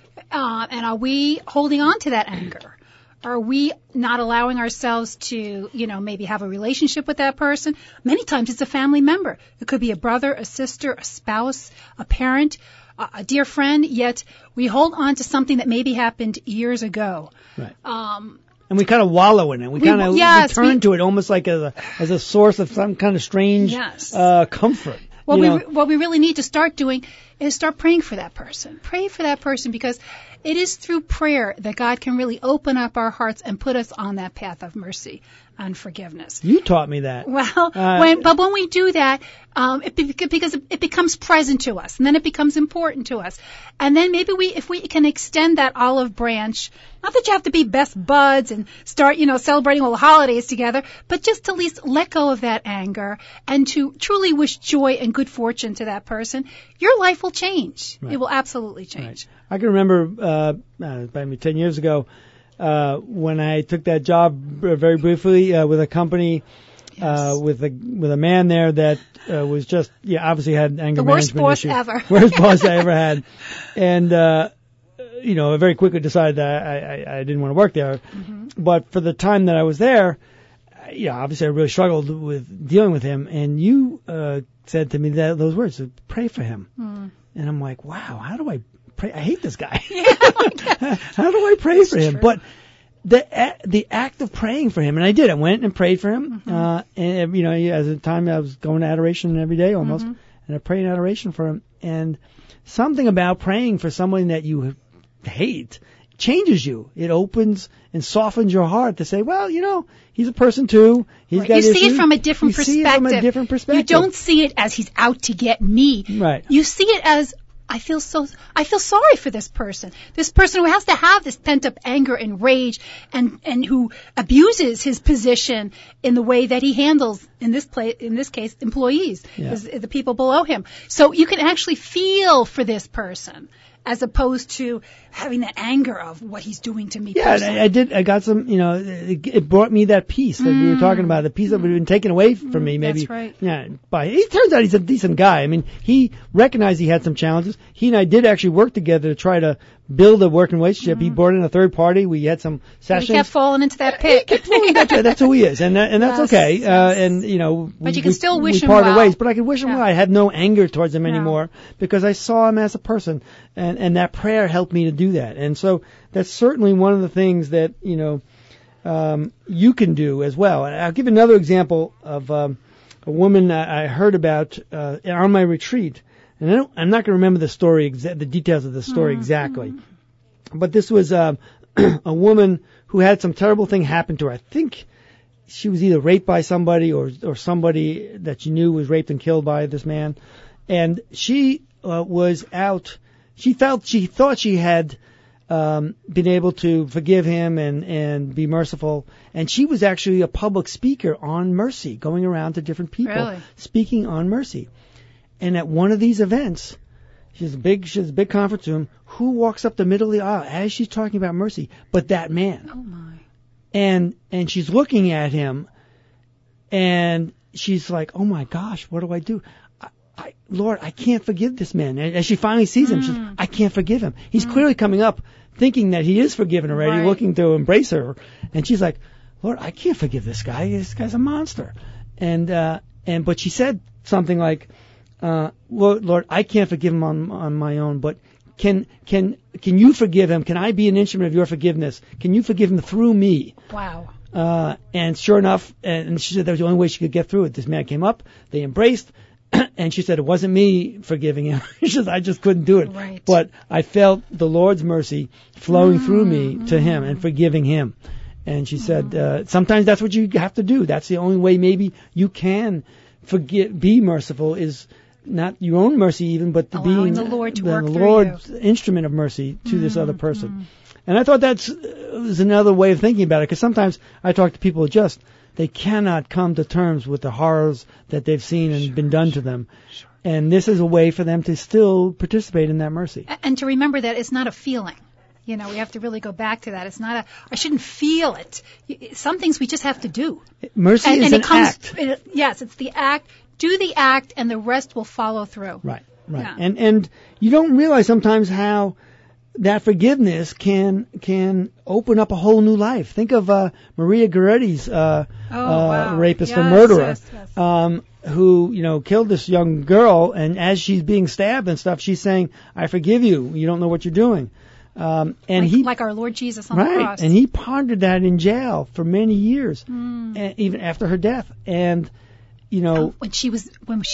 And are we holding on to that anger? Are we not allowing ourselves to, maybe have a relationship with that person? Many times it's a family member. It could be a brother, a sister, a spouse, a parent, a dear friend, yet we hold on to something that maybe happened years ago. Right. And we kind of wallow in it. We kind of return to it almost like as a source of some kind of strange comfort. What we really need to start doing is start praying for that person. Pray for that person, because it is through prayer that God can really open up our hearts and put us on that path of mercy and forgiveness. You taught me that. Well, when we do that, because it becomes present to us, and then it becomes important to us. And then maybe if we can extend that olive branch, not that you have to be best buds and start, celebrating all the holidays together, but just to at least let go of that anger and to truly wish joy and good fortune to that person, your life will change. Right. It will absolutely change. Right. I can remember, about 10 years ago, when I took that job very briefly with a company, with a man there that was just obviously had anger management issues. The worst boss ever. Worst boss I ever had, and I very quickly decided that I didn't want to work there. But for the time that I was there, obviously I really struggled with dealing with him. And you said to me those words, pray for him, and I'm like, wow, how do I pray? I hate this guy. How do I pray for him? True. But the act of praying for him, and I did. I went and prayed for him. And as a time I was going to adoration every day almost, and I prayed in adoration for him. And something about praying for someone that you hate changes you. It opens and softens your heart to say, well, he's a person too. He's got issues. You see it from a different perspective. See it from a different perspective. You don't see it as he's out to get me. Right. You see it as I feel sorry for this person who has to have this pent up anger and rage and who abuses his position in the way that he handles, in this case, employees, the people below him. So you can actually feel for this person, as opposed to having that anger of what he's doing to me personally. I got some, it brought me that peace that we were talking about, the peace that would have been taken away from me, maybe. That's right. Yeah, it turns out he's a decent guy. I mean, he recognized he had some challenges. He and I did actually work together to try to build a working relationship. He brought in a third party. We had some sessions. He kept falling into that pit. That's who he is, and that's okay. Yes. But you can still wish him parted well. ways. But I could wish him well. I had no anger towards him anymore because I saw him as a person, and that prayer helped me to do that. And so that's certainly one of the things that you can do as well. And I'll give another example of a woman I heard about on my retreat. And I'm not going to remember the story, the details of the story exactly. But this was a woman who had some terrible thing happen to her. I think she was either raped by somebody or somebody that she knew was raped and killed by this man. And she was out. She thought she had been able to forgive him and be merciful. And she was actually a public speaker on mercy, going around to different people, speaking on mercy. And at one of these events, she has a big conference room. Who walks up the middle of the aisle as she's talking about mercy? But that man. Oh my! And she's looking at him, and she's like, "Oh my gosh, what do I do? Lord, I can't forgive this man." And as she finally sees him, she's, "I can't forgive him." He's clearly coming up, thinking that he is forgiven already, looking to embrace her, and she's like, "Lord, I can't forgive this guy. This guy's a monster." But she said something like, Lord, I can't forgive him on my own, but can you forgive him? Can I be an instrument of your forgiveness? Can you forgive him through me? Wow. And sure enough, and she said that was the only way she could get through it. This man came up, they embraced, and she said it wasn't me forgiving him. She said, I just couldn't do it. Right. But I felt the Lord's mercy flowing through me to him and forgiving him. And she said, sometimes that's what you have to do. That's the only way maybe you can be merciful, is not your own mercy even, but allowing being the Lord to work the through Lord's instrument of mercy to this other person. And I thought was another way of thinking about it, because sometimes I talk to people who they cannot come to terms with the horrors that they've seen and been done to them. Sure. And this is a way for them to still participate in that mercy. And to remember that it's not a feeling. We have to really go back to that. It's not I shouldn't feel it. Some things we just have to do. Mercy is an act. Yes, it's the act. Do the act, and the rest will follow through. Right. Yeah. And you don't realize sometimes how that forgiveness can open up a whole new life. Think of Maria Goretti's rapist and murderer, who killed this young girl, and as she's being stabbed and stuff, she's saying, "I forgive you. You don't know what you're doing." Like our Lord Jesus on the cross. And he pondered that in jail for many years, even after her death. And when she was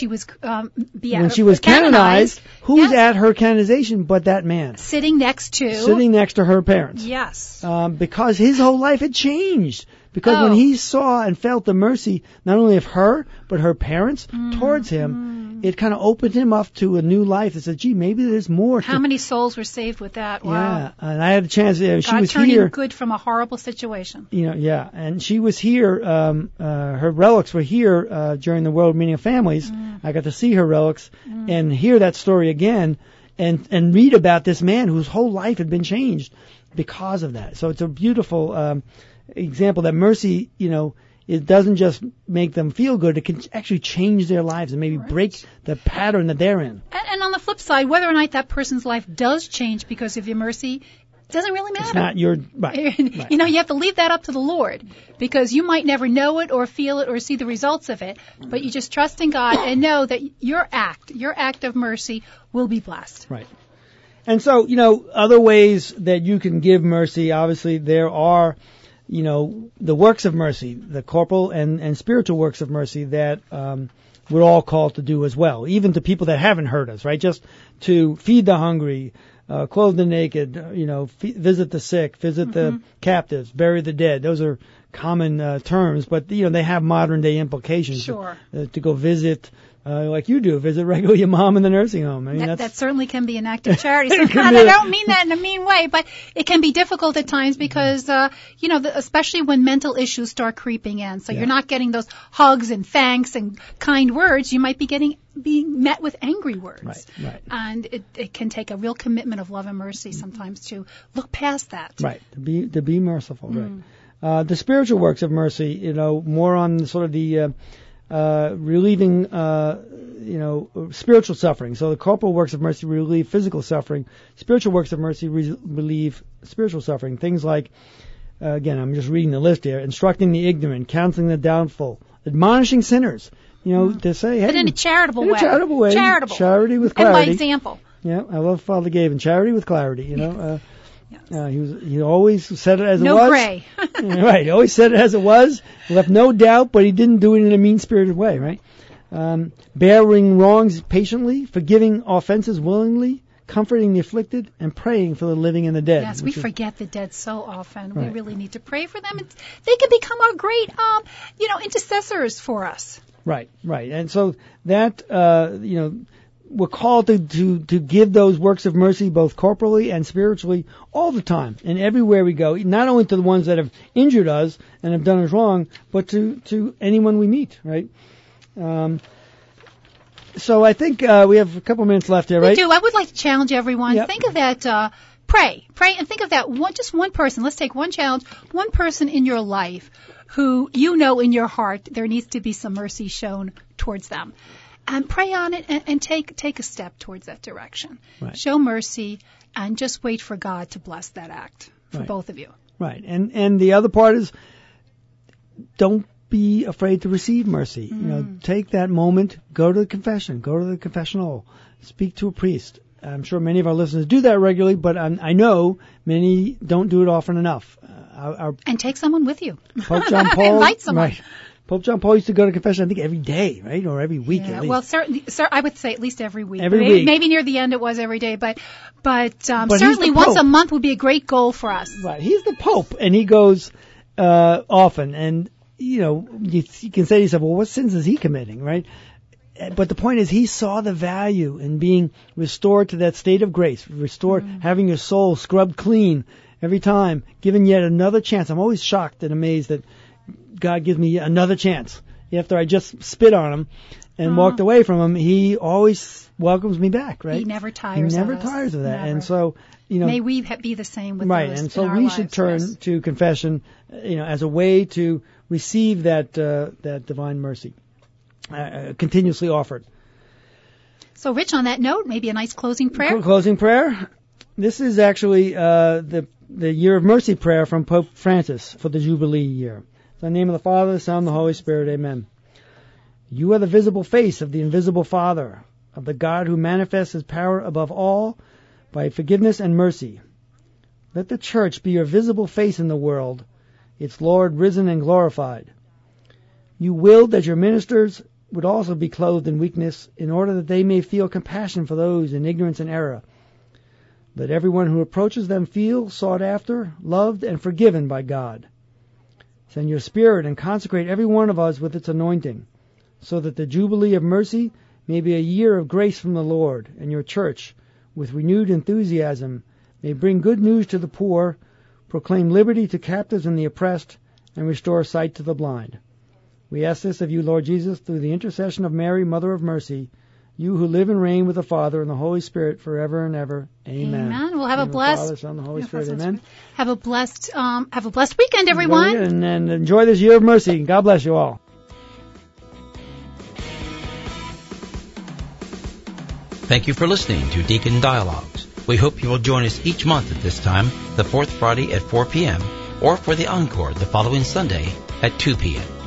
canonized, who's at her canonization but that man sitting next to her parents? Yes, because his whole life had changed. Because when he saw and felt the mercy not only of her but her parents towards him, it kind of opened him up to a new life. It said, "Gee, maybe there's more." How many souls were saved with that? Wow. Yeah, and I had a chance. She was God turning here. good from a horrible situation. And she was here. Her relics were here during the World Meeting of Families. I got to see her relics and hear that story again, and read about this man whose whole life had been changed because of that. So it's a beautiful example that mercy, it doesn't just make them feel good. It can actually change their lives and maybe break the pattern that they're in. And on the flip side, whether or not that person's life does change because of your mercy doesn't really matter. It's not your right. You have to leave that up to the Lord, because you might never know it or feel it or see the results of it, but you just trust in God and know that your act of mercy will be blessed. Right. And so, other ways that you can give mercy, obviously there are the works of mercy, the corporal and spiritual works of mercy that we're all called to do as well, even to people that haven't hurt us, right? Just to feed the hungry, clothe the naked, visit the sick, visit the captives, bury the dead. Those are common terms, but they have modern day implications. Sure. To go visit, like you do, visit regularly your mom in the nursing home. I mean, that certainly can be an act of charity. So, I don't mean that in a mean way, but it can be difficult at times because, especially when mental issues start creeping in. So you're not getting those hugs and thanks and kind words. You might be being met with angry words. Right. And it can take a real commitment of love and mercy sometimes to look past that. Right. To be merciful. Right. The spiritual works of mercy, more on sort of the relieving, spiritual suffering. So the corporal works of mercy relieve physical suffering. Spiritual works of mercy relieve spiritual suffering. Things like, again, I'm just reading the list here: instructing the ignorant, counseling the doubtful, admonishing sinners. To say, hey, but in a charitable way. Charitable. Charity with clarity. And by example. Yeah, I love Father Gabe, and charity with clarity. Yes. He always said it as it was. No gray. Right. He always said it as it was. He left no doubt, but he didn't do it in a mean-spirited way, right? Bearing wrongs patiently, forgiving offenses willingly, comforting the afflicted, and praying for the living and the dead. Yes, we forget the dead so often. Right. We really need to pray for them. They can become our great, intercessors for us. Right. And so that, we're called to give those works of mercy both corporally and spiritually all the time and everywhere we go, not only to the ones that have injured us and have done us wrong, but to anyone we meet, right? So I think we have a couple minutes left here, right? We do. I would like to challenge everyone. Yep. Think of that, pray and think of that just one person. Let's take one challenge, one person in your life who in your heart there needs to be some mercy shown towards them. And pray on it and take a step towards that direction. Right. Show mercy and just wait for God to bless that act for both of you. Right. And the other part is don't be afraid to receive mercy. Take that moment, go to the confession, go to the confessional, speak to a priest. I'm sure many of our listeners do that regularly, but I know many don't do it often enough. And take someone with you. Pope John Paul. Invite someone. Right. Pope John Paul used to go to confession, I think, every day, right? Or every week at least. Well, certainly, I would say at least every week. Maybe near the end it was every day, but certainly once a month would be a great goal for us. Right. He's the Pope, and he goes often. And, you can say to yourself, well, what sins is he committing, right? But the point is he saw the value in being restored to that state of grace, having your soul scrubbed clean every time, given yet another chance. I'm always shocked and amazed that God gives me another chance. After I just spit on him and walked away from him, he always welcomes me back, right? He never tires of that. Never. And so, may we be the same with right. those And so in our we lives, should turn to confession, as a way to receive that divine mercy, continuously offered. So, Rich, on that note, maybe a nice closing prayer? Closing prayer. This is actually the Year of Mercy prayer from Pope Francis for the Jubilee year. In the name of the Father, the Son, and the Holy Spirit, amen. You are the visible face of the invisible Father, of the God who manifests his power above all by forgiveness and mercy. Let the Church be your visible face in the world, its Lord risen and glorified. You willed that your ministers would also be clothed in weakness, in order that they may feel compassion for those in ignorance and error. Let everyone who approaches them feel sought after, loved, and forgiven by God. Send your Spirit and consecrate every one of us with its anointing, so that the Jubilee of Mercy may be a year of grace from the Lord, and your Church, with renewed enthusiasm, may bring good news to the poor, proclaim liberty to captives and the oppressed, and restore sight to the blind. We ask this of you, Lord Jesus, through the intercession of Mary, Mother of Mercy, you who live and reign with the Father and the Holy Spirit forever and ever. Amen. Amen. We'll have a blessed. Father, Son, and the Holy Spirit. Amen. Have a blessed weekend, everyone. And enjoy this Year of Mercy. God bless you all. Thank you for listening to Deacon Dialogues. We hope you will join us each month at this time, the fourth Friday at 4 p.m., or for the encore the following Sunday at 2 p.m.